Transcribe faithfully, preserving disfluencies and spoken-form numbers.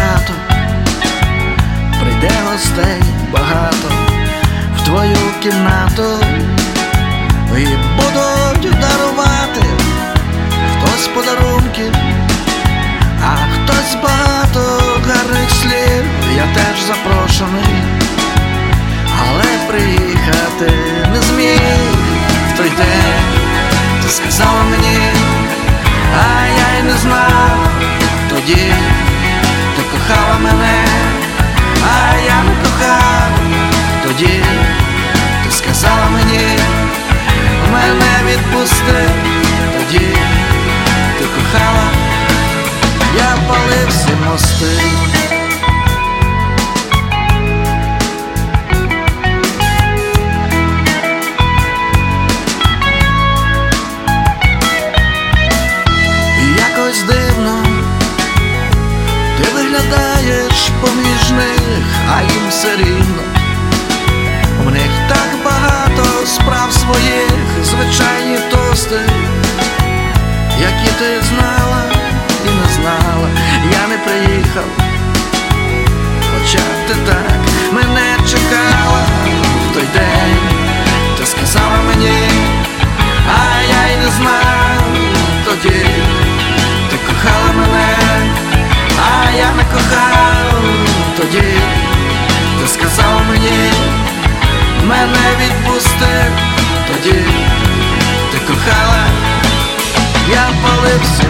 свято, прийде гостей багато в твою кімнату і будуть дарувати хтось подарунки, а хтось багато гарних слів. Я теж запрошений, але приїхати не зміг. В той день ти сказала мені, а я й не знав. Тоді ти кохала мене, а я не кохав. Тоді ти сказала мені, мене відпусти. Тоді ти кохала, я палив всі мости. Якось дивно ти виглядаєш поміж них, а їм все рівно. У них так багато справ своїх, звичайні тости, які ти знала і не знала. Я не приїхав, хоча ти так мене чекала. В той день ти сказала мені, а я й не знав. Тоді ти кохала мене, а я не кохав. Тоді ти сказала мені, мене відпусти. Тоді ти кохала, я палив всі